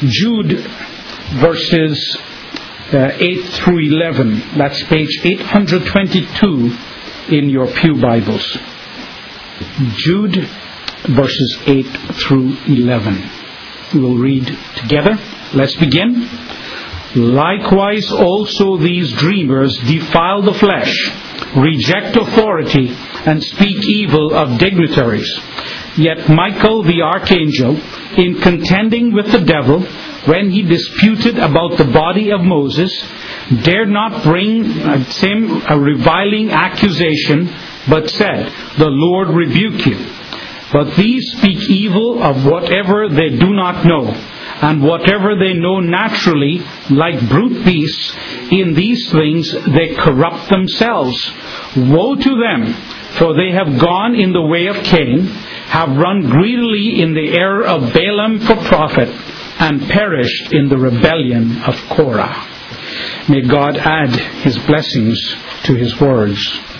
Jude verses 8 through 11. That's page 822 in your pew Bibles. Jude verses 8 through 11. We will read together. Let's begin. Likewise also these dreamers defile the flesh, reject authority, and speak evil of dignitaries. Yet Michael the archangel, in contending with the devil, when he disputed about the body of Moses, dared not bring at him a reviling accusation, but said, "The Lord rebuke you." But these speak evil of whatever they do not know, and whatever they know naturally, like brute beasts, in these things they corrupt themselves. Woe to them, for they have gone in the way of Cain, have run greedily in the error of Balaam for profit, and perished in the rebellion of Korah. May God add His blessings to His words.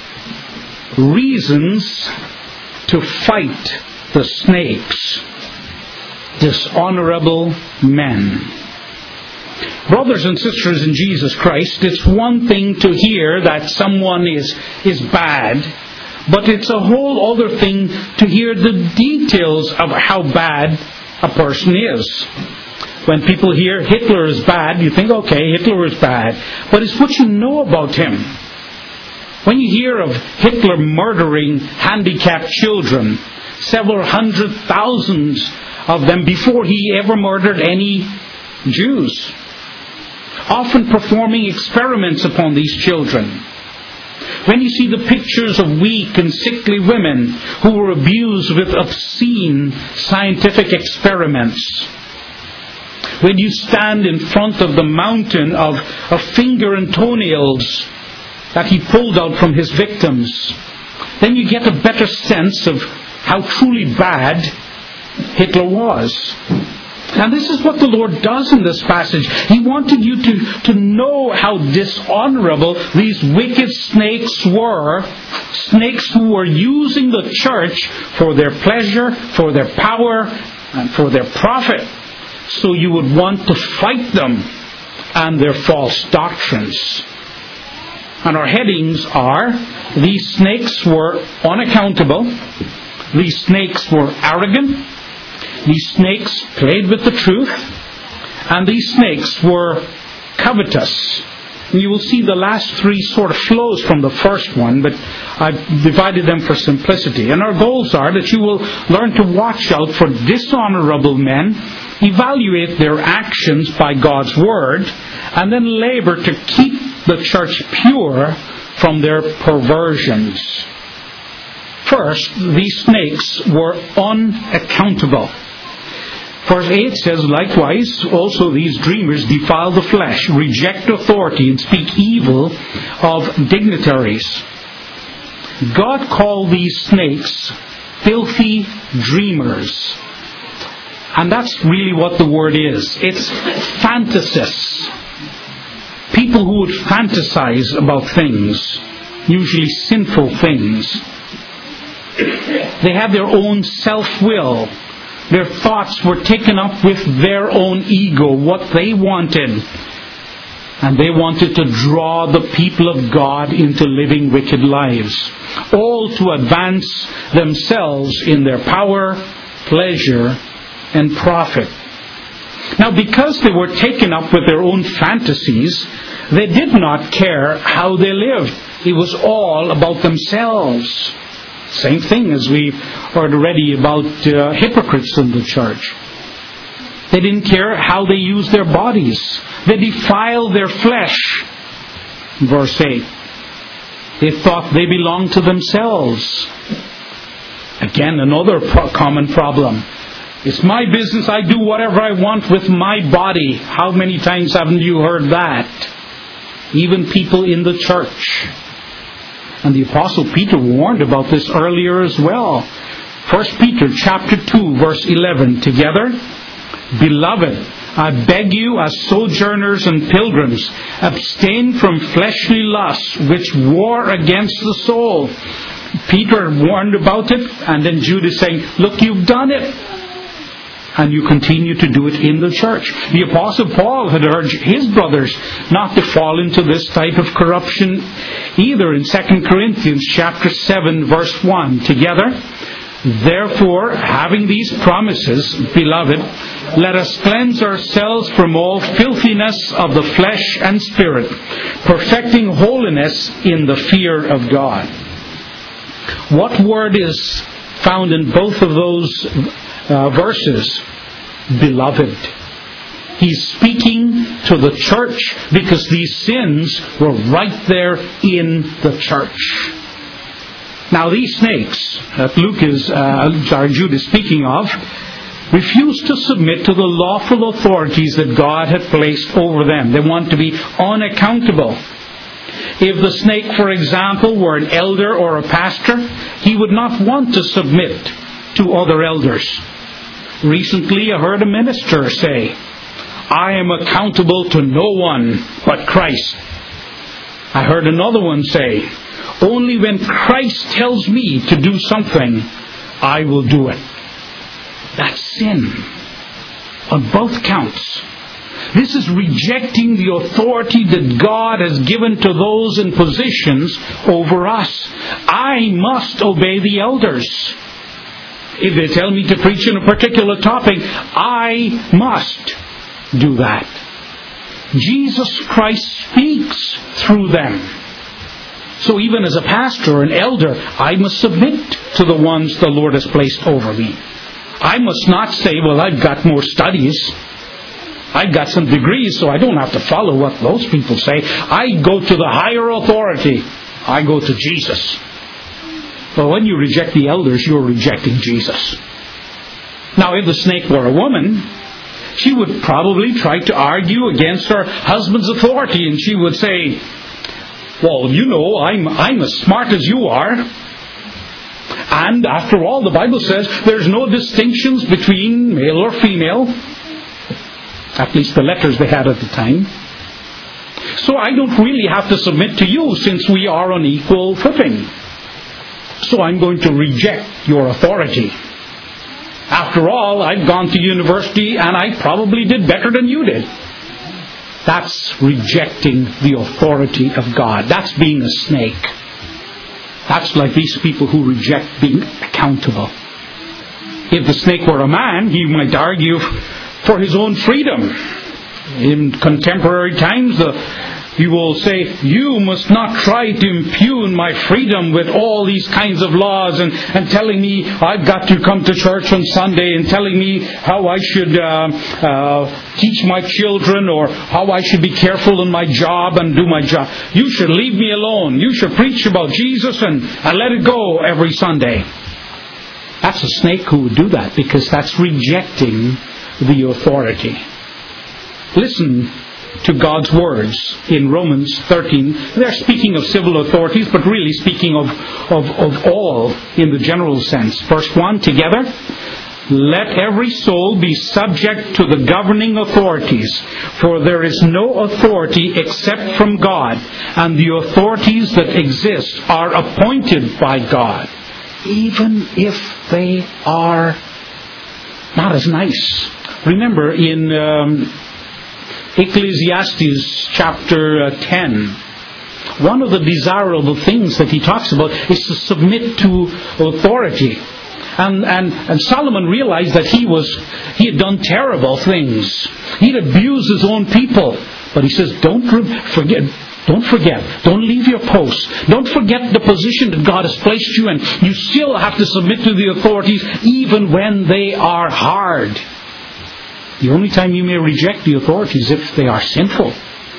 Reasons to fight the snakes. Dishonorable men. Brothers and sisters in Jesus Christ, it's one thing to hear that someone is bad, but it's a whole other thing to hear the details of how bad a person is. When people hear Hitler is bad, you think, okay, Hitler is bad, but it's what you know about him. When you hear of Hitler murdering handicapped children, several hundred thousands of them before he ever murdered any Jews, often performing experiments upon these children. When you see the pictures of weak and sickly women who were abused with obscene scientific experiments, when you stand in front of the mountain of finger and toenails that he pulled out from his victims, then you get a better sense of how truly bad Hitler was. And this is what the Lord does in this passage. He wanted you to know how dishonorable these wicked snakes were. Snakes who were using the church for their pleasure, for their power, and for their profit. So you would want to fight them and their false doctrines. And our headings are, these snakes were unaccountable. These snakes were arrogant. These snakes played with the truth. And these snakes were covetous. And you will see the last three sort of flows from the first one, but I've divided them for simplicity. And our goals are that you will learn to watch out for dishonorable men, evaluate their actions by God's Word, and then labor to keep the church pure from their perversions. First, these snakes were unaccountable. Verse 8 says, likewise, also these dreamers defile the flesh, reject authority, and speak evil of dignitaries. God called these snakes filthy dreamers. And that's really what the word is. It's fantasists. People who would fantasize about things, usually sinful things. They had their own self-will. Their thoughts were taken up with their own ego, what they wanted. And they wanted to draw the people of God into living wicked lives. All to advance themselves in their power, pleasure, and profit. Now, because they were taken up with their own fantasies, they did not care how they lived. It was all about themselves. Same thing as we heard already about hypocrites in the church. They didn't care how they used their bodies. They defiled their flesh. Verse 8. They thought they belonged to themselves. Again, another common problem. It's my business. I do whatever I want with my body. How many times haven't you heard that? Even people in the church. And the Apostle Peter warned about this earlier as well. 1 Peter chapter 2, verse 11. Together, beloved, I beg you as sojourners and pilgrims, abstain from fleshly lusts which war against the soul. Peter warned about it, and then Jude is saying, look, you've done it. And you continue to do it in the church. The Apostle Paul had urged his brothers not to fall into this type of corruption either in 2 Corinthians chapter 7 verse 1. Together, therefore, having these promises, beloved, let us cleanse ourselves from all filthiness of the flesh and spirit, perfecting holiness in the fear of God. What word is found in both of those verses? Beloved. He's speaking to the church because these sins were right there in the church. Now these snakes that Jude is speaking of refused to submit to the lawful authorities that God had placed over them. They want to be unaccountable. If the snake, for example, were an elder or a pastor, he would not want to submit to other elders. Recently, I heard a minister say, I am accountable to no one but Christ. I heard another one say, only when Christ tells me to do something, I will do it. That's sin on both counts. This is rejecting the authority that God has given to those in positions over us. I must obey the elders. If they tell me to preach on a particular topic, I must do that. Jesus Christ speaks through them. So even as a pastor or an elder, I must submit to the ones the Lord has placed over me. I must not say, well, I've got more studies. I've got some degrees, so I don't have to follow what those people say. I go to the higher authority. I go to Jesus. Well, when you reject the elders, you're rejecting Jesus. Now, if the snake were a woman, she would probably try to argue against her husband's authority, and she would say, well, you know, I'm as smart as you are. And after all, the Bible says there's no distinctions between male or female. At least the letters they had at the time. So I don't really have to submit to you since we are on equal footing. So I'm going to reject your authority. After all, I've gone to university and I probably did better than you did. That's rejecting the authority of God. That's being a snake. That's like these people who reject being accountable. If the snake were a man, he might argue for his own freedom. In contemporary times, he will say, you must not try to impugn my freedom with all these kinds of laws and telling me I've got to come to church on Sunday and telling me how I should teach my children or how I should be careful in my job and do my job. You should leave me alone. You should preach about Jesus and let it go every Sunday. That's a snake who would do that because that's rejecting the authority. Listen to God's words in Romans 13. They're speaking of civil authorities, but really speaking of all in the general sense. Verse 1, together. Let every soul be subject to the governing authorities, for there is no authority except from God, and the authorities that exist are appointed by God, even if they are not as nice. Remember in Ecclesiastes chapter 10, one of the desirable things that he talks about is to submit to authority. And Solomon realized that he had done terrible things. He'd abused his own people. But he says, don't forget. Don't leave your post. Don't forget the position that God has placed you in. You still have to submit to the authorities even when they are hard. The only time you may reject the authorities is if they are sinful.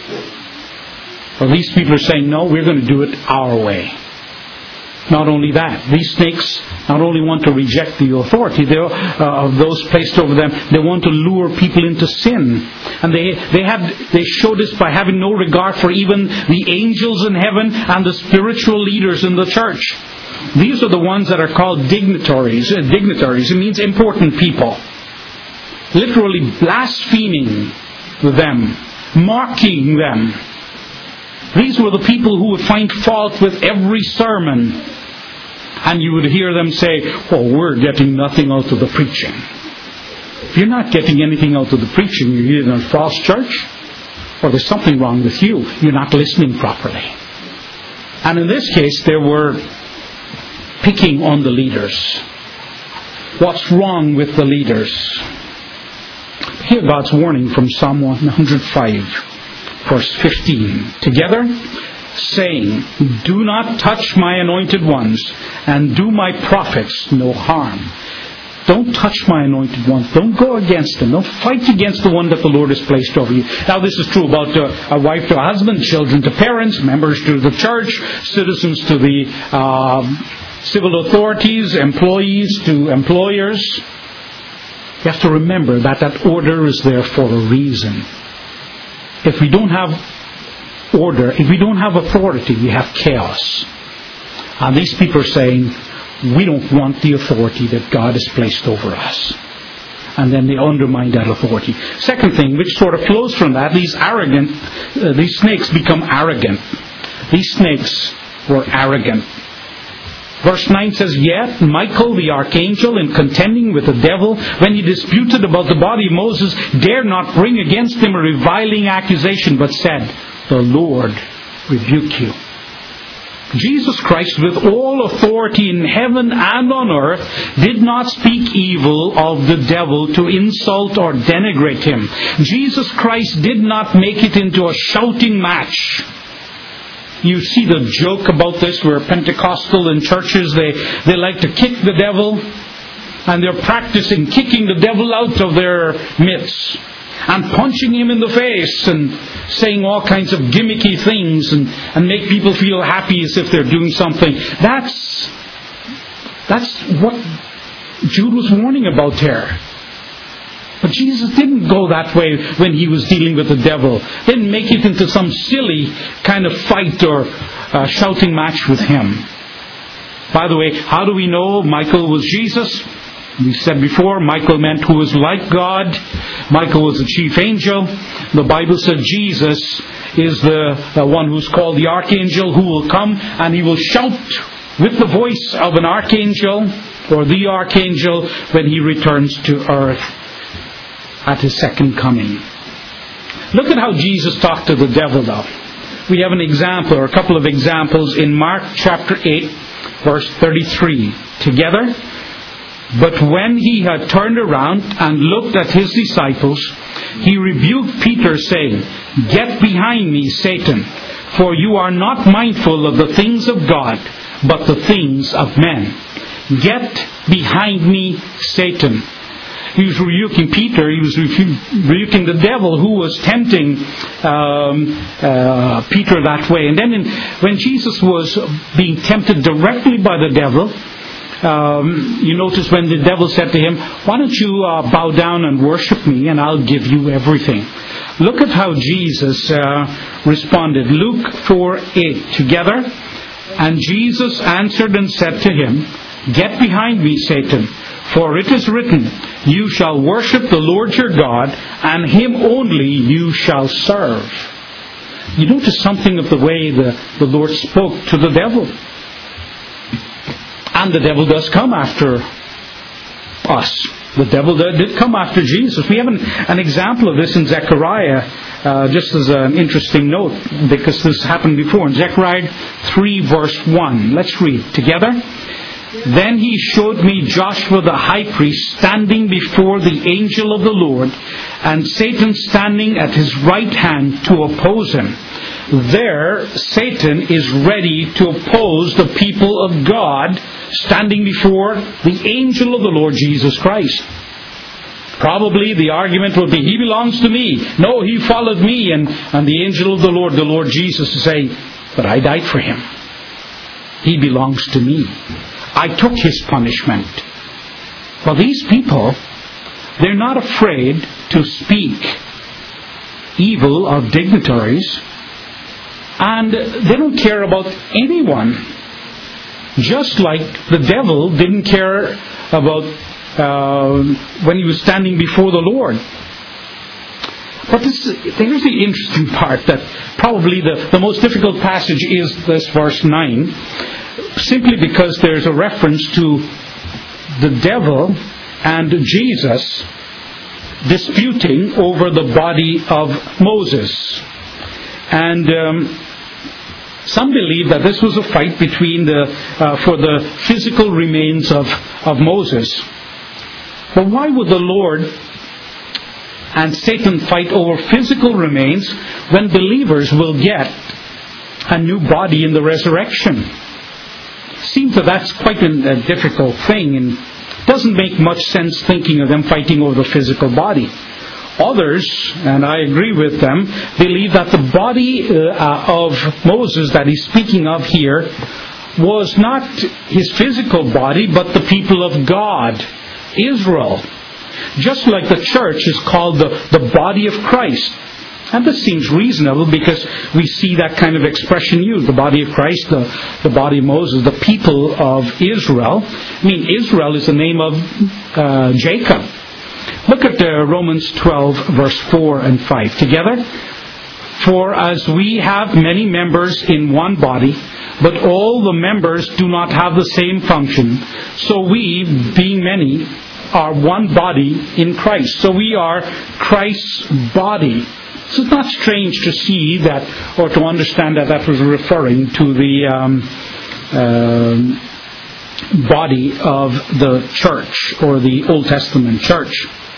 Well, these people are saying, no, we're going to do it our way. Not only that, these snakes not only want to reject the authority of those placed over them, they want to lure people into sin. And they show this by having no regard for even the angels in heaven and the spiritual leaders in the church. These are the ones that are called dignitaries. Dignitaries, it means important people. Literally blaspheming them, mocking them. These were the people who would find fault with every sermon. And you would hear them say, oh, we're getting nothing out of the preaching. If you're not getting anything out of the preaching, you're either in a false church or there's something wrong with you. You're not listening properly. And in this case, they were picking on the leaders. What's wrong with the leaders? Hear God's warning from Psalm 105, verse 15. Together, saying, do not touch my anointed ones, and do my prophets no harm. Don't touch my anointed ones. Don't go against them. Don't fight against the one that the Lord has placed over you. Now this is true about a wife to a husband, children to parents, members to the church, citizens to the civil authorities, employees to employers. You have to remember that order is there for a reason. If we don't have order, if we don't have authority, we have chaos. And these people are saying, we don't want the authority that God has placed over us. And then they undermine that authority. Second thing, which sort of flows from that, these snakes become arrogant. These snakes were arrogant. Verse 9 says, yet Michael the archangel, in contending with the devil, when he disputed about the body of Moses, dared not bring against him a reviling accusation, but said, the Lord rebuke you. Jesus Christ, with all authority in heaven and on earth, did not speak evil of the devil to insult or denigrate him. Jesus Christ did not make it into a shouting match. You see the joke about this where Pentecostal in churches, they like to kick the devil, and they're practicing kicking the devil out of their midst and punching him in the face and saying all kinds of gimmicky things and make people feel happy as if they're doing something. That's what Jude was warning about here. But Jesus didn't go that way when he was dealing with the devil. Didn't make it into some silly kind of fight or shouting match with him. By the way, how do we know Michael was Jesus? We said before, Michael meant who was like God. Michael was the chief angel. The Bible said Jesus is the one who's called the archangel, who will come and he will shout with the voice of an archangel or the archangel when he returns to earth at his second coming. Look at how Jesus talked to the devil though. We have an example or a couple of examples in Mark chapter 8 verse 33. Together, but when he had turned around and looked at his disciples, he rebuked Peter, saying, get behind me, Satan, for you are not mindful of the things of God, but the things of men. Get behind me, Satan. He was rebuking Peter. He was rebuking the devil who was tempting Peter that way. And then when Jesus was being tempted directly by the devil, you notice when the devil said to him, why don't you bow down and worship me and I'll give you everything. Look at how Jesus responded. Luke 4:8. Together, and Jesus answered and said to him, get behind me, Satan, for it is written, you shall worship the Lord your God, and him only you shall serve. You notice something of the way the Lord spoke to the devil. And the devil does come after us. The devil did come after Jesus. We have an example of this in Zechariah, just as an interesting note, because this happened before. In Zechariah 3 verse 1. Let's read together. Then he showed me Joshua the high priest standing before the angel of the Lord, and Satan standing at his right hand to oppose him. There, Satan is ready to oppose the people of God, standing before the angel of the Lord Jesus Christ. Probably the argument would be, he belongs to me. No, he followed me. And the angel of the Lord Jesus, is saying, but I died for him. He belongs to me. I took his punishment. But these people, they're not afraid to speak evil of dignitaries, and they don't care about anyone. Just like the devil didn't care about when he was standing before the Lord. But here's the interesting part, that probably the most difficult passage is this verse 9, simply because there's a reference to the devil and Jesus disputing over the body of Moses. And some believe that this was a fight between for the physical remains of Moses. But why would the Lord and Satan fight over physical remains when believers will get a new body in the resurrection? Seems that that's quite a difficult thing, and doesn't make much sense thinking of them fighting over the physical body. Others, and I agree with them, believe that the body of Moses that he's speaking of here was not his physical body, but the people of God, Israel. Just like the church is called the body of Christ. And this seems reasonable because we see that kind of expression used. The body of Christ, the body of Moses, the people of Israel. I mean, Israel is the name of Jacob. Look at Romans 12, verse 4 and 5 together. For as we have many members in one body, but all the members do not have the same function, so we, being many, are one body in Christ. So we are Christ's body. So it's not strange to see that, or to understand that was referring to the body of the church, or the Old Testament church.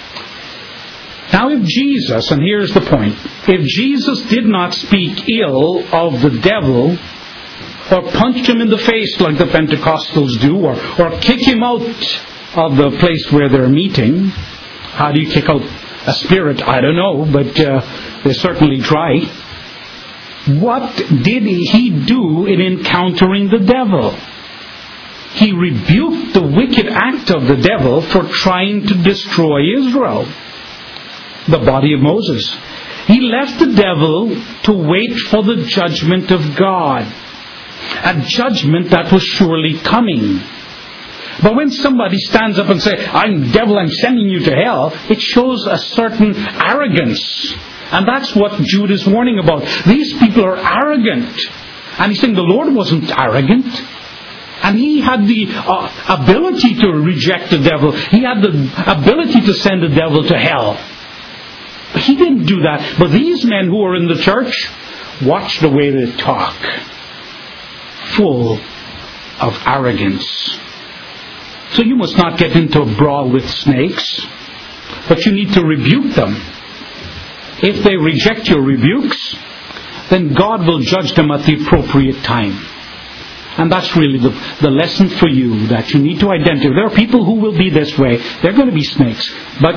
Now if Jesus, and here's the point, if Jesus did not speak ill of the devil, or punched him in the face like the Pentecostals do, or kick him out of the place where they're meeting. How do you kick out a spirit? I don't know, but they certainly try. What did he do in encountering the devil? He rebuked the wicked act of the devil for trying to destroy Israel, the body of Moses. He left the devil to wait for the judgment of God, a judgment that was surely coming. But when somebody stands up and says, I'm devil, I'm sending you to hell, it shows a certain arrogance. And that's what Jude is warning about. These people are arrogant. And he's saying the Lord wasn't arrogant. And he had the ability to reject the devil. He had the ability to send the devil to hell. But he didn't do that. But these men who are in the church, watch the way they talk. Full of arrogance. So you must not get into a brawl with snakes, but you need to rebuke them. If they reject your rebukes, then God will judge them at the appropriate time. And that's really the lesson for you, that you need to identify. There are people who will be this way. They're going to be snakes. But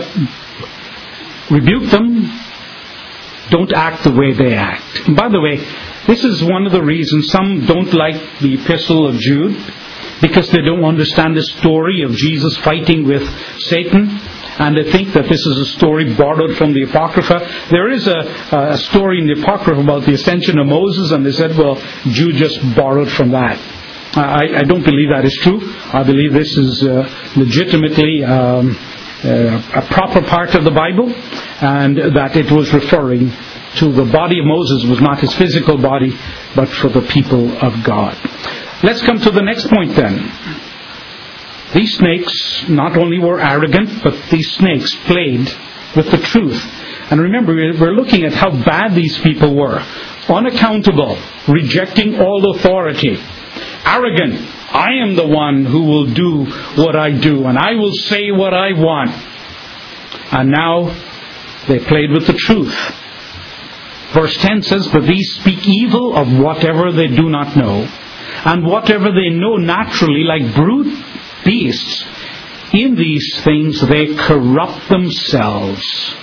rebuke them. Don't act the way they act. And by the way, this is one of the reasons some don't like the Epistle of Jude, because they don't understand the story of Jesus fighting with Satan, and they think that this is a story borrowed from the Apocrypha. There is a story in the Apocrypha about the ascension of Moses, and they said, well, Jude just borrowed from that. I don't believe that is true. I believe this is legitimately a proper part of the Bible, and that it was referring to the body of Moses was not his physical body, but for the people of God. Let's come to the next point then. These snakes not only were arrogant, but these snakes played with the truth. And remember, we're looking at how bad these people were. Unaccountable, rejecting all authority. Arrogant, I am the one who will do what I do, and I will say what I want. And now they played with the truth. Verse 10 says, but these speak evil of whatever they do not know. And whatever they know naturally, like brute beasts, in these things they corrupt themselves.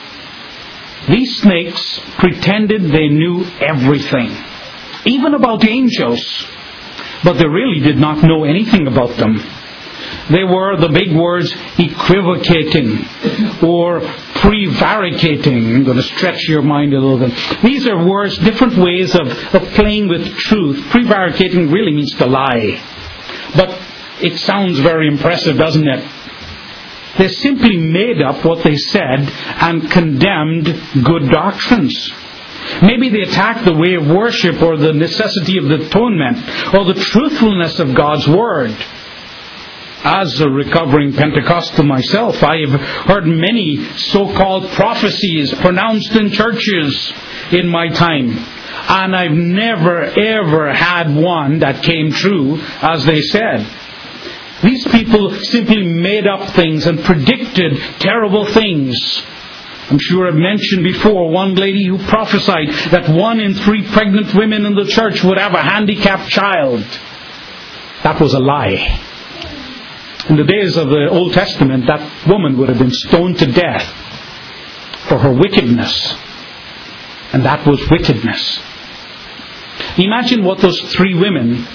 These snakes pretended they knew everything, even about angels, but they really did not know anything about them. They were, the big words, equivocating or prevaricating. I'm going to stretch your mind a little bit. These are words, different ways of playing with truth. Prevaricating really means to lie. But it sounds very impressive, doesn't it? They simply made up what they said and condemned good doctrines. Maybe they attacked the way of worship, or the necessity of the atonement, or the truthfulness of God's Word. As a recovering Pentecostal myself, I have heard many so-called prophecies pronounced in churches in my time. And I've never ever had one that came true as they said. These people simply made up things and predicted terrible things. I'm sure I've mentioned before one lady who prophesied that 1 in 3 pregnant women in the church would have a handicapped child. That was a lie. In the days of the Old Testament, that woman would have been stoned to death for her wickedness. And that was wickedness. Imagine what those 3 women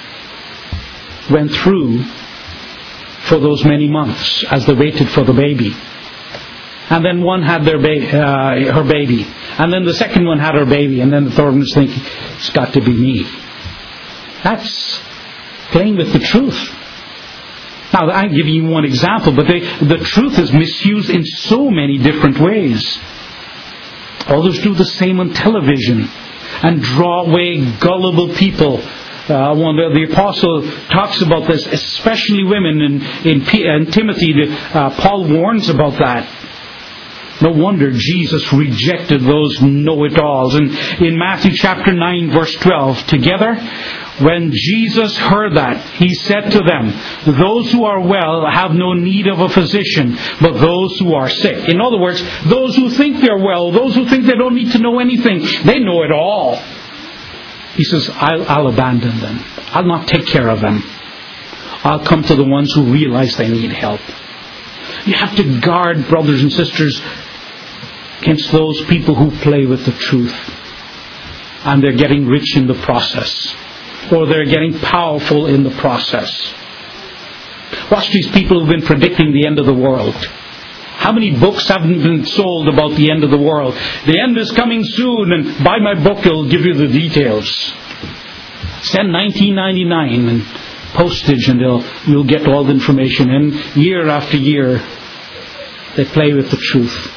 went through for those many months as they waited for the baby. And then one had her baby. And then the second one had her baby. And then the third one was thinking, it's got to be me. That's playing with the truth. Now, I'm giving you one example, but the truth is misused in so many different ways. Others do the same on television and draw away gullible people. The apostle talks about this, especially women in Timothy. Paul warns about that. No wonder Jesus rejected those know-it-alls. And in Matthew chapter 9, verse 12, together, when Jesus heard that, he said to them, those who are well have no need of a physician, but those who are sick. In other words, those who think they're well, those who think they don't need to know anything, they know it all. He says, I'll abandon them. I'll not take care of them. I'll come to the ones who realize they need help. You have to guard, brothers and sisters, against those people who play with the truth. And they're getting rich in the process. Or they're getting powerful in the process. Watch these people who've been predicting the end of the world. How many books haven't been sold about the end of the world? The end is coming soon, and buy my book, it'll give you the details. Send $19.99 and postage, and you'll get all the information. And year after year, they play with the truth.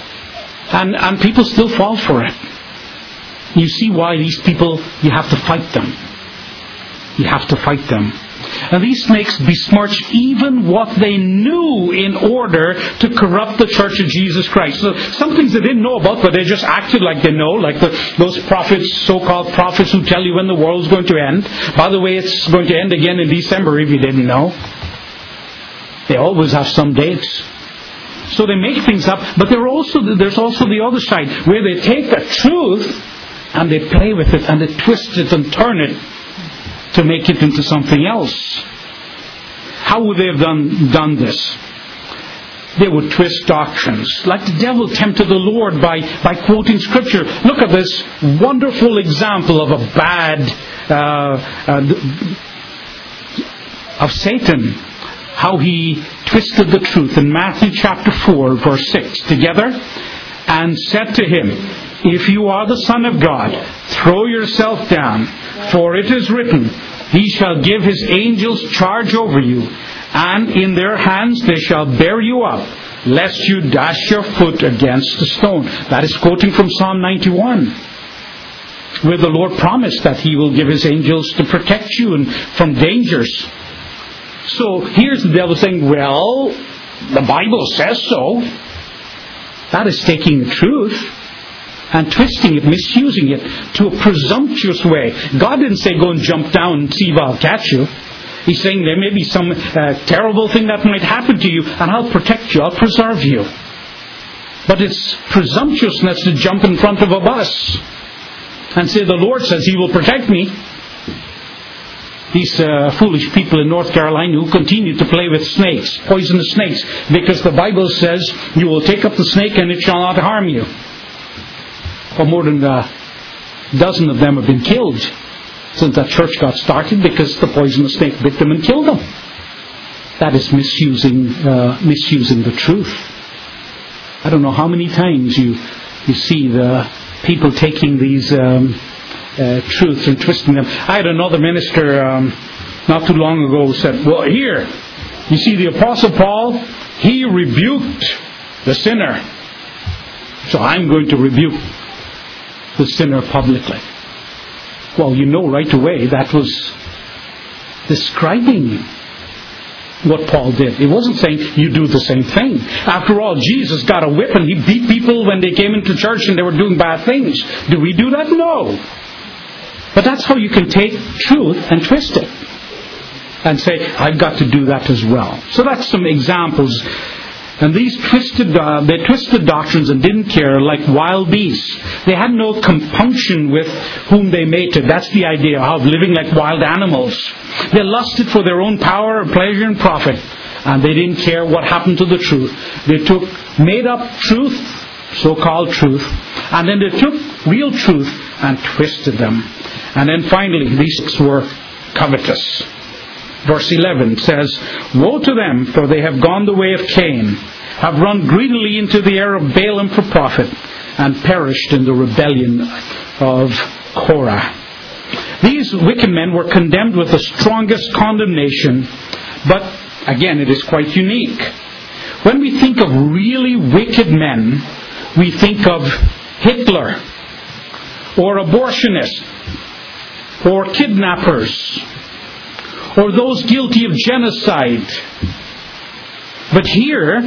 And people still fall for it. You see why these people, you have to fight them. You have to fight them. And these snakes besmirch even what they knew in order to corrupt the Church of Jesus Christ. So some things they didn't know about, but they just acted like they know, like those prophets, so-called prophets who tell you when the world is going to end. By the way, it's going to end again in December if you didn't know. They always have some dates. So they make things up, but there's also the other side, where they take the truth and they play with it and they twist it and turn it to make it into something else. How would they have done this? They would twist doctrines, like the devil tempted the Lord by quoting Scripture. Look at this wonderful example of a bad of Satan. How he twisted the truth in Matthew chapter 4, verse 6. Together, and said to him, if you are the Son of God, throw yourself down, for it is written, he shall give his angels charge over you, and in their hands they shall bear you up, lest you dash your foot against a stone. That is quoting from Psalm 91, where the Lord promised that he will give his angels to protect you from dangers. So here's the devil saying, well, the Bible says so. That is taking the truth and twisting it, misusing it to a presumptuous way. God didn't say go and jump down and see if I'll catch you. He's saying there may be some terrible thing that might happen to you, and I'll protect you, I'll preserve you. But it's presumptuousness to jump in front of a bus and say the Lord says he will protect me. These foolish people in North Carolina who continue to play with snakes, poisonous snakes, because the Bible says you will take up the snake and it shall not harm you. Well, more than a dozen of them have been killed since that church got started because the poisonous snake bit them and killed them. That is misusing the truth. I don't know how many times you see the people taking these truths and twisting them. I had another minister not too long ago who said, well, here, you see the Apostle Paul, he rebuked the sinner. So I'm going to rebuke the sinner publicly. Well, you know right away that was describing what Paul did. He wasn't saying you do the same thing. After all, Jesus got a whip and he beat people when they came into church and they were doing bad things. Do we do that? No. But that's how you can take truth and twist it and say, I've got to do that as well. So that's some examples. And these twisted doctrines and didn't care, like wild beasts. They had no compunction with whom they mated. That's the idea of living like wild animals. They lusted for their own power, pleasure, and profit. And they didn't care what happened to the truth. They took made up truth, so-called truth, and then they took real truth and twisted them. And then finally, these were covetous. Verse 11 says, Woe to them, for they have gone the way of Cain, have run greedily into the air of Balaam for profit, and perished in the rebellion of Korah. These wicked men were condemned with the strongest condemnation, but again, it is quite unique. When we think of really wicked men, we think of Hitler, or abortionists, or kidnappers, or those guilty of genocide. But here,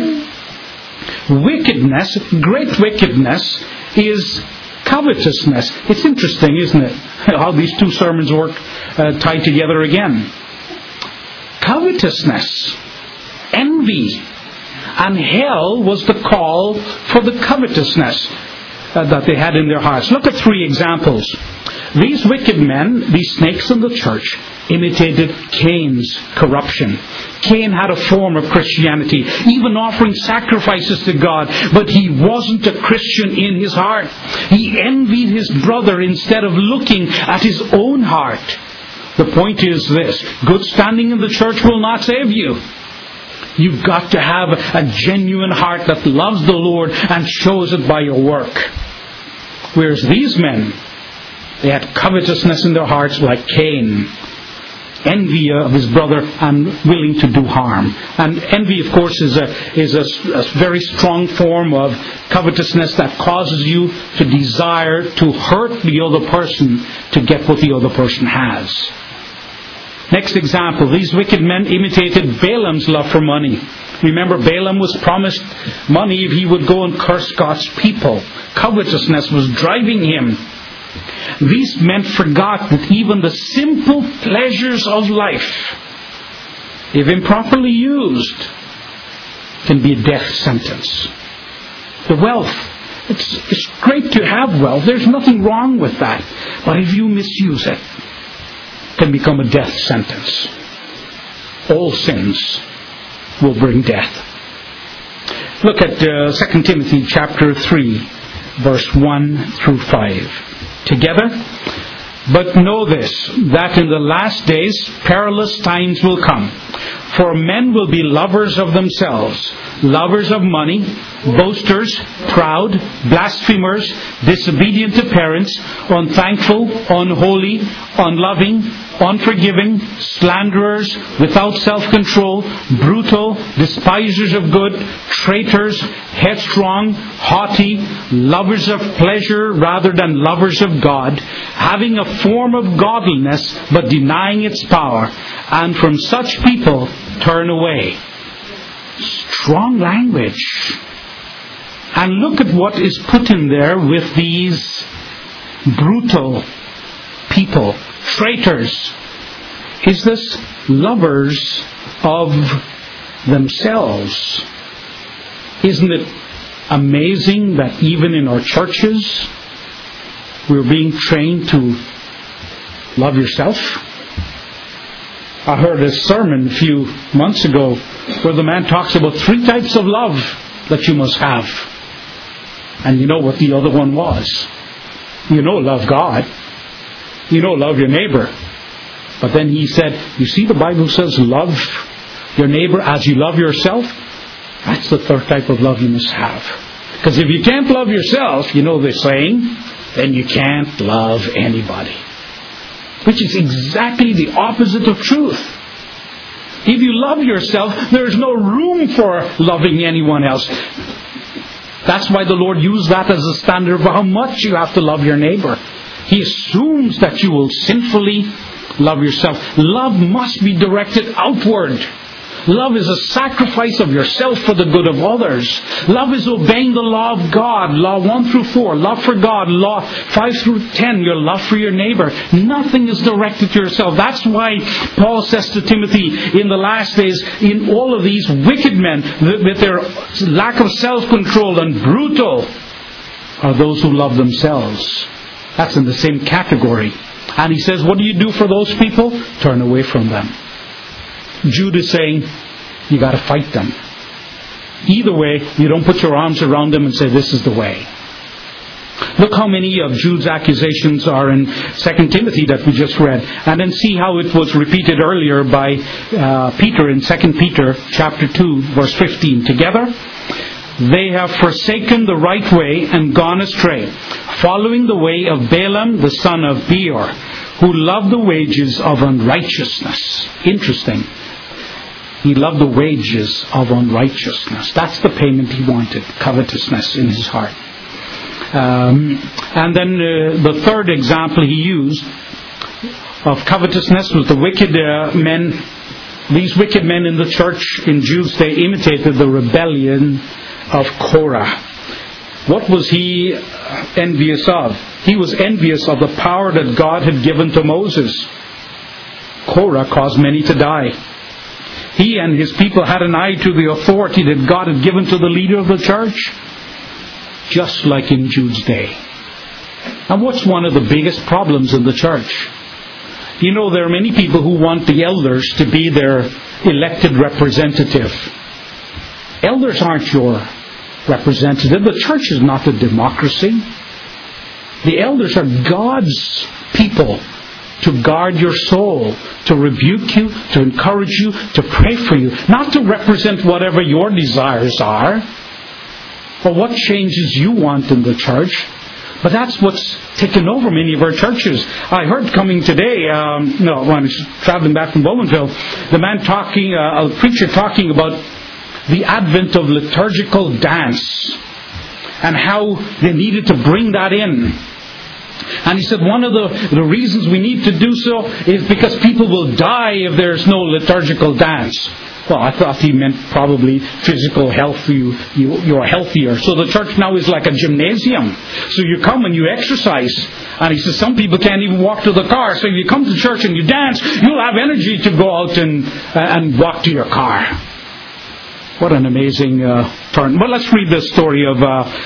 wickedness, great wickedness, is covetousness. It's interesting, isn't it, how these two sermons work tied together again. Covetousness, envy, and hell was the call for the covetousness that they had in their hearts. Look at 3 examples. These wicked men, these snakes in the church, imitated Cain's corruption. Cain had a form of Christianity, even offering sacrifices to God, but he wasn't a Christian in his heart. He envied his brother instead of looking at his own heart. The point is this: good standing in the church will not save you. You've got to have a genuine heart that loves the Lord and shows it by your work. Whereas these men, they had covetousness in their hearts like Cain. Envy of his brother and willing to do harm. And envy, of course, is a very strong form of covetousness that causes you to desire to hurt the other person to get what the other person has. Next example, these wicked men imitated Balaam's love for money. Remember, Balaam was promised money if he would go and curse God's people. Covetousness was driving him. These men forgot that even the simple pleasures of life, if improperly used, can be a death sentence. The wealth, it's great to have wealth. There's nothing wrong with that. But if you misuse it, it can become a death sentence. All sins will bring death. Look at 2 Timothy chapter 3, verse 1 through 5. Together, but know this, that in the last days perilous times will come. For men will be lovers of themselves, lovers of money, boasters, proud, blasphemers, disobedient to parents, unthankful, unholy, unloving, unforgiving, slanderers, without self-control, brutal, despisers of good, traitors, headstrong, haughty, lovers of pleasure rather than lovers of God, having a form of godliness but denying its power, and from such people turn away. Strong language. And look at what is put in there with these brutal people, traitors. Is this lovers of themselves? Isn't it amazing that even in our churches we're being trained to love yourself? I heard a sermon a few months ago where the man talks about 3 types of love that you must have. And you know what the other one was. Love God. Love your neighbor. But then he said, you see, the Bible says love your neighbor as you love yourself. That's the 3rd type of love you must have. Because if you can't love yourself, the saying, then you can't love anybody. Which is exactly the opposite of truth. If you love yourself, there's no room for loving anyone else. That's why the Lord used that as a standard for how much you have to love your neighbor. He assumes that you will sinfully love yourself. Love must be directed outward. Love is a sacrifice of yourself for the good of others. Love is obeying the law of God. Law 1 through 4, love for God. Law 5 through 10, your love for your neighbor. Nothing is directed to yourself. That's why Paul says to Timothy, in the last days, in all of these wicked men, with their lack of self-control and brutal, are those who love themselves. That's in the same category. And he says, what do you do for those people? Turn away from them. Jude is saying, you got to fight them. Either way, you don't put your arms around them and say, this is the way. Look how many of Jude's accusations are in 2 Timothy that we just read. And then see how it was repeated earlier by Peter in 2 Peter chapter 2, verse 15. Together, they have forsaken the right way and gone astray, following the way of Balaam the son of Beor, who loved the wages of unrighteousness. Interesting. He loved the wages of unrighteousness. That's the payment he wanted, covetousness in his heart. And then the third example he used of covetousness was the wicked men. These wicked men in the church in Jude's day imitated the rebellion of Korah. What was he envious of? He was envious of the power that God had given to Moses. Korah caused many to die. He and his people had an eye to the authority that God had given to the leader of the church, just like in Jude's day. And what's one of the biggest problems in the church? You know, there are many people who want the elders to be their elected representative. Elders aren't your representative. The church is not a democracy. The elders are God's people to guard your soul, to rebuke you, to encourage you, to pray for you, not to represent whatever your desires are or what changes you want in the church. But that's what's taken over many of our churches. I heard coming today, when I was traveling back from Bowmanville, a preacher talking about the advent of liturgical dance and how they needed to bring that in. And he said one of the reasons we need to do so is because people will die if there's no liturgical dance. Well, I thought he meant probably physical health. You're healthier. So the church now is like a gymnasium. So you come and you exercise. And he says some people can't even walk to the car. So if you come to church and you dance, you'll have energy to go out and walk to your car. What an amazing turn. Well, let's read the story of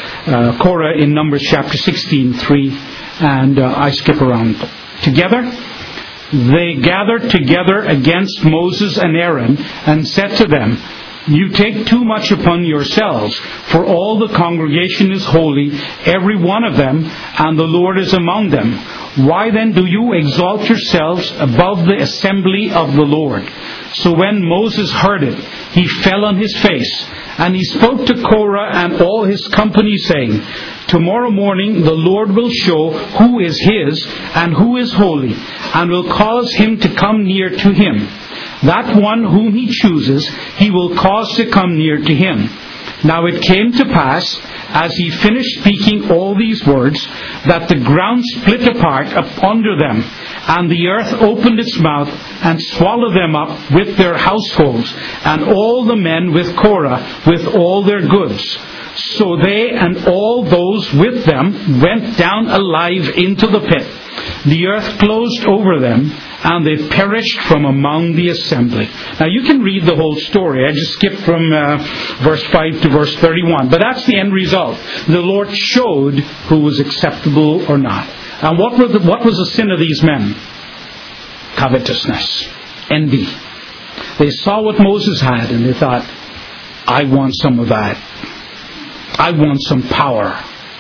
Korah in Numbers chapter 16:3. And I skip around. Together, they gathered together against Moses and Aaron and said to them, you take too much upon yourselves, for all the congregation is holy, every one of them, and the Lord is among them. Why then do you exalt yourselves above the assembly of the Lord? So when Moses heard it, he fell on his face, and he spoke to Korah and all his company, saying, tomorrow morning the Lord will show who is his and who is holy, and will cause him to come near to him. That one whom he chooses, he will cause to come near to him. Now it came to pass, as he finished speaking all these words, that the ground split apart under them, and the earth opened its mouth and swallowed them up with their households, and all the men with Korah with all their goods. So they and all those with them went down alive into the pit. The earth closed over them, and they perished from among the assembly. Now you can read the whole story. I just skipped from verse 5 to verse 31. But that's the end result. The Lord showed who was acceptable or not. And what was the sin of these men? Covetousness. Envy. They saw what Moses had, and they thought, I want some of that. I want some power.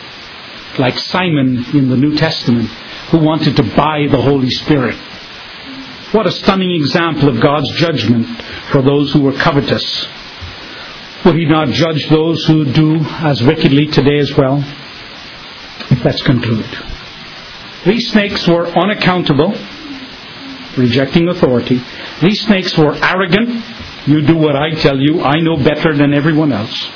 Like Simon in the New Testament, who wanted to buy the Holy Spirit. What a stunning example of God's judgment for those who were covetous. Would he not judge those who do as wickedly today as well? Let's conclude. These snakes were unaccountable, rejecting authority. These snakes were arrogant. You do what I tell you. I know better than everyone else.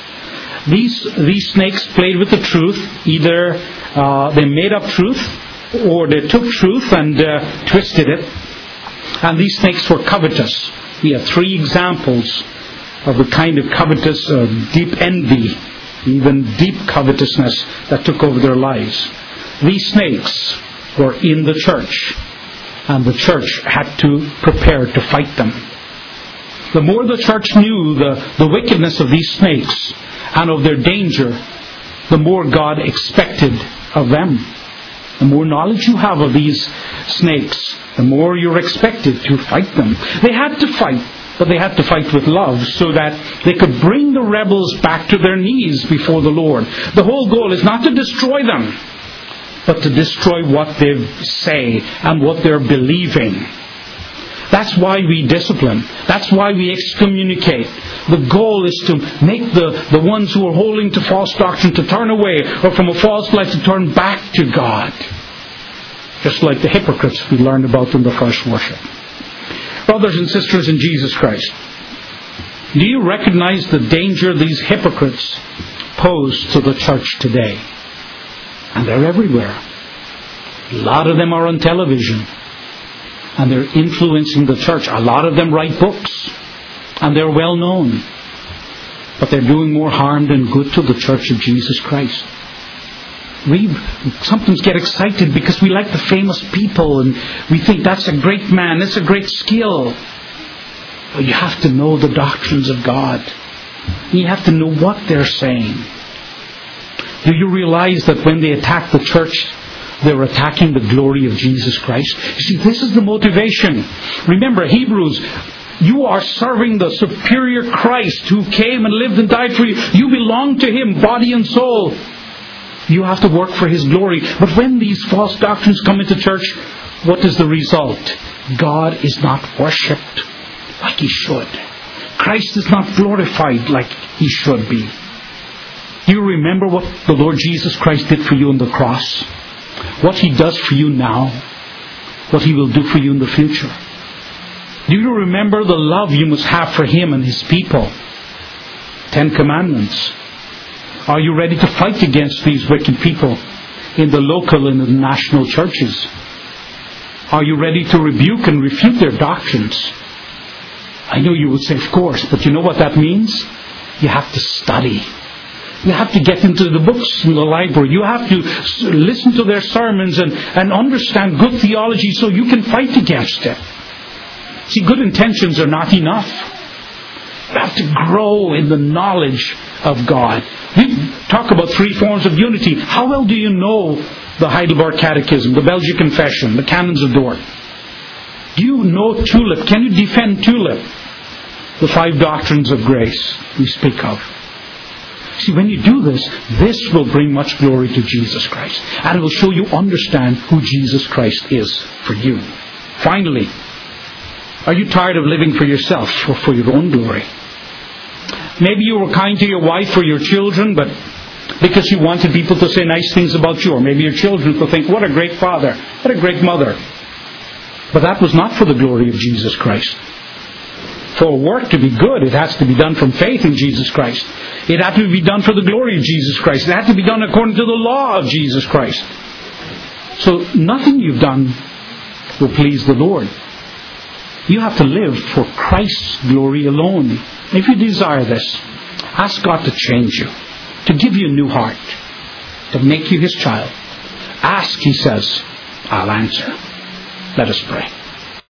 These snakes played with the truth. Either they made up truth, or they took truth and twisted it. And these snakes were covetous. We have 3 examples of the kind of covetous, deep envy, even deep covetousness that took over their lives. These snakes were in the church, and the church had to prepare to fight them. The more the church knew the wickedness of these snakes and of their danger, the more God expected of them. The more knowledge you have of these snakes, the more you're expected to fight them. They had to fight, but they had to fight with love so that they could bring the rebels back to their knees before the Lord. The whole goal is not to destroy them, but to destroy what they say and what they're believing. That's why we discipline. That's why we excommunicate. The goal is to make the ones who are holding to false doctrine to turn away, or from a false life to turn back to God. Just like the hypocrites we learned about in the first worship. Brothers and sisters in Jesus Christ, do you recognize the danger these hypocrites pose to the church today? And they're everywhere. A lot of them are on television. And they're influencing the church. A lot of them write books. And they're well known. But they're doing more harm than good to the church of Jesus Christ. We sometimes get excited because we like the famous people and we think that's a great man, that's a great skill. But you have to know the doctrines of God. You have to know what they're saying. Do you realize that when they attack the church, they're attacking the glory of Jesus Christ? You see, this is the motivation. Remember, Hebrews, you are serving the superior Christ who came and lived and died for you. You belong to Him, body and soul. You have to work for His glory. But when these false doctrines come into church, what is the result? God is not worshipped like He should. Christ is not glorified like He should be. Do you remember what the Lord Jesus Christ did for you on the cross? What He does for you now? What He will do for you in the future? Do you remember the love you must have for Him and His people? 10 Commandments. Are you ready to fight against these wicked people in the local and the national churches? Are you ready to rebuke and refute their doctrines? I know you would say, of course, but you know what that means? You have to study. You have to get into the books in the library. You have to listen to their sermons and understand good theology so you can fight against it. See, good intentions are not enough. You have to grow in the knowledge of God. We talk about 3 forms of unity. How well do you know the Heidelberg Catechism, the Belgian Confession, the Canons of Dort? Do you know TULIP? Can you defend TULIP? The 5 doctrines of grace we speak of. See, when you do this, this will bring much glory to Jesus Christ. And it will show you understand who Jesus Christ is for you. Finally, are you tired of living for yourself or for your own glory? Maybe you were kind to your wife or your children, but because you wanted people to say nice things about you, or maybe your children to think, what a great father, what a great mother. But that was not for the glory of Jesus Christ. For work to be good, it has to be done from faith in Jesus Christ. It had to be done for the glory of Jesus Christ. It had to be done according to the law of Jesus Christ. So nothing you've done will please the Lord. You have to live for Christ's glory alone. If you desire this, ask God to change you, to give you a new heart, to make you His child. Ask, He says, I'll answer. Let us pray.